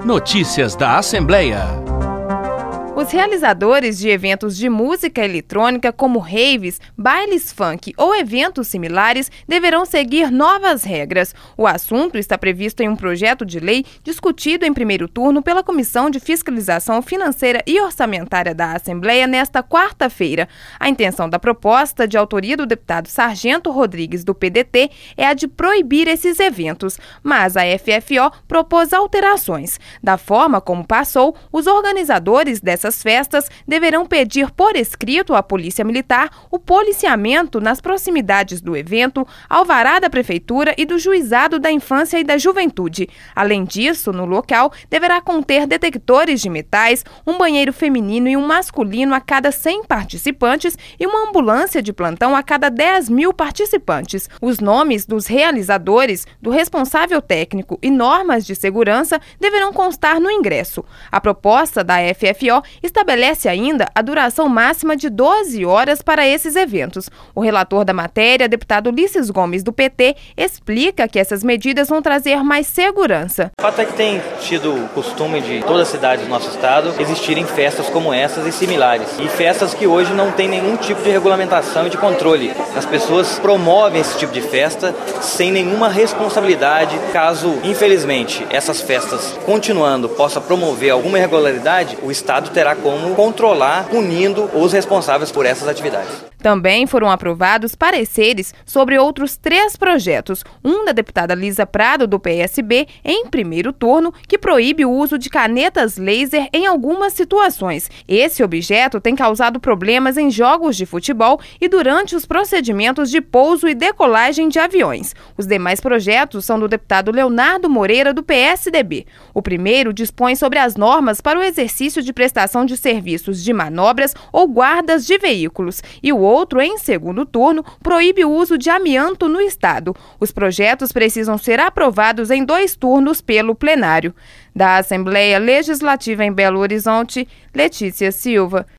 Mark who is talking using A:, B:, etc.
A: Notícias da Assembleia.
B: Os realizadores de eventos de música eletrônica, como raves, bailes funk ou eventos similares, deverão seguir novas regras. O assunto está previsto em um projeto de lei discutido em primeiro turno pela Comissão de Fiscalização Financeira e Orçamentária da Assembleia nesta quarta-feira. A intenção da proposta, de autoria do deputado Sargento Rodrigues, do PDT, é a de proibir esses eventos, mas a FFO propôs alterações. Da forma como passou, os organizadores dessas festas deverão pedir por escrito à Polícia Militar o policiamento nas proximidades do evento, alvará da Prefeitura e do Juizado da Infância e da Juventude. Além disso, no local deverá conter detectores de metais, um banheiro feminino e um masculino a cada 100 participantes e uma ambulância de plantão a cada 10.000 participantes. Os nomes dos realizadores, do responsável técnico e normas de segurança deverão constar no ingresso. A proposta da FFO estabelece ainda a duração máxima de 12 horas para esses eventos. O relator da matéria, deputado Ulisses Gomes, do PT, explica que essas medidas vão trazer mais segurança.
C: O fato é que tem tido o costume de toda a cidade do nosso estado existirem festas como essas e similares. E festas que hoje não tem nenhum tipo de regulamentação e de controle. As pessoas promovem esse tipo de festa sem nenhuma responsabilidade. Caso, infelizmente, essas festas continuando possa promover alguma irregularidade, o Estado terá como controlar, punindo os responsáveis por essas atividades.
B: Também foram aprovados pareceres sobre outros 3 projetos. Um da deputada Lisa Prado, do PSB, em primeiro turno, que proíbe o uso de canetas laser em algumas situações. Esse objeto tem causado problemas em jogos de futebol e durante os procedimentos de pouso e decolagem de aviões. Os demais projetos são do deputado Leonardo Moreira, do PSDB. O primeiro dispõe sobre as normas para o exercício de prestação de serviços de manobras ou guardas de veículos, e o outro, em segundo turno, proíbe o uso de amianto no Estado. Os projetos precisam ser aprovados em 2 turnos pelo plenário. Da Assembleia Legislativa em Belo Horizonte, Letícia Silva.